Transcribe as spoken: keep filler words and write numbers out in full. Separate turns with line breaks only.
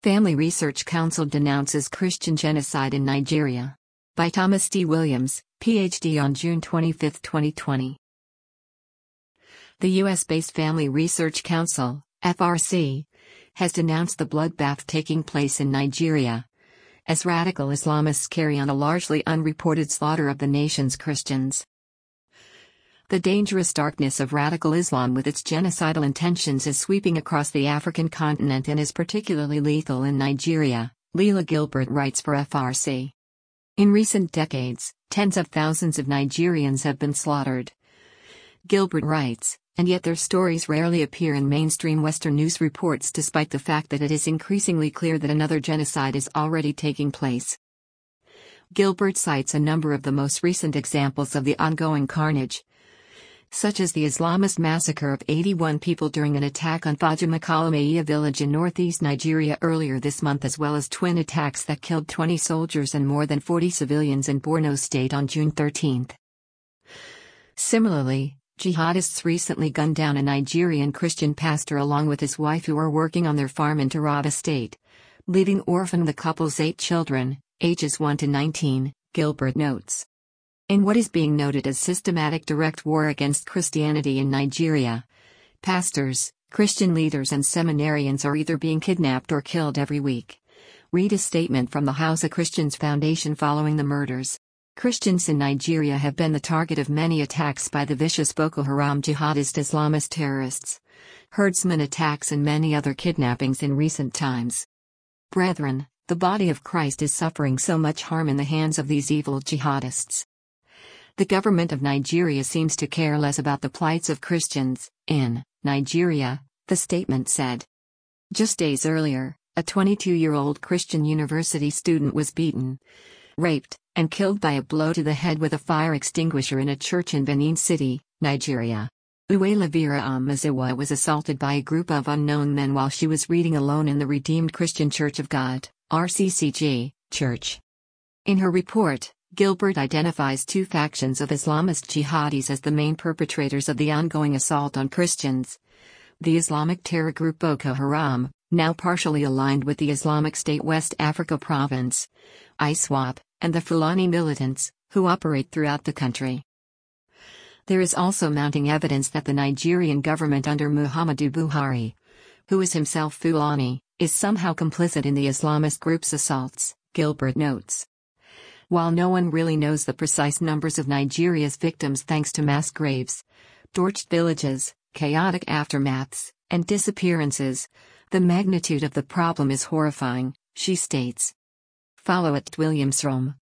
Family Research Council denounces Christian genocide in Nigeria. By Thomas D. Williams, P H D on June twenty-fifth, twenty twenty. The U S-based Family Research Council, F R C, has denounced the bloodbath taking place in Nigeria, as radical Islamists carry on a largely unreported slaughter of the nation's Christians. The dangerous darkness of radical Islam with its genocidal intentions is sweeping across the African continent and is particularly lethal in Nigeria, Leila Gilbert writes for F R C. In recent decades, tens of thousands of Nigerians have been slaughtered. Gilbert writes, and yet their stories rarely appear in mainstream Western news reports despite the fact that it is increasingly clear that another genocide is already taking place. Gilbert cites a number of the most recent examples of the ongoing carnage, such as the Islamist massacre of eighty-one people during an attack on Fajamakalamaia village in northeast Nigeria earlier this month, as well as twin attacks that killed twenty soldiers and more than forty civilians in Borno State on June thirteenth. Similarly, jihadists recently gunned down a Nigerian Christian pastor along with his wife who were working on their farm in Taraba State, leaving orphaned the couple's eight children, ages one to nineteen, Gilbert notes. In what is being noted as systematic direct war against Christianity in Nigeria, pastors, Christian leaders and seminarians are either being kidnapped or killed every week. Read a statement from the Hausa Christians Foundation following the murders. Christians in Nigeria have been the target of many attacks by the vicious Boko Haram jihadist Islamist terrorists, herdsmen attacks and many other kidnappings in recent times. Brethren, the body of Christ is suffering so much harm in the hands of these evil jihadists. The government of Nigeria seems to care less about the plights of Christians in Nigeria, the statement said. Just days earlier, a twenty-two-year-old Christian university student was beaten, raped, and killed by a blow to the head with a fire extinguisher in a church in Benin City, Nigeria. Uwela Vera Amaziwa was assaulted by a group of unknown men while she was reading alone in the Redeemed Christian Church of God, R C C G, church. In her report, Gilbert identifies two factions of Islamist jihadis as the main perpetrators of the ongoing assault on Christians: the Islamic terror group Boko Haram, now partially aligned with the Islamic State West Africa Province, I S W A P, and the Fulani militants, who operate throughout the country. There is also mounting evidence that the Nigerian government under Muhammadu Buhari, who is himself Fulani, is somehow complicit in the Islamist group's assaults, Gilbert notes. While no one really knows the precise numbers of Nigeria's victims thanks to mass graves, torched villages, chaotic aftermaths, and disappearances, the magnitude of the problem is horrifying, she states. Follow at Williams Rome.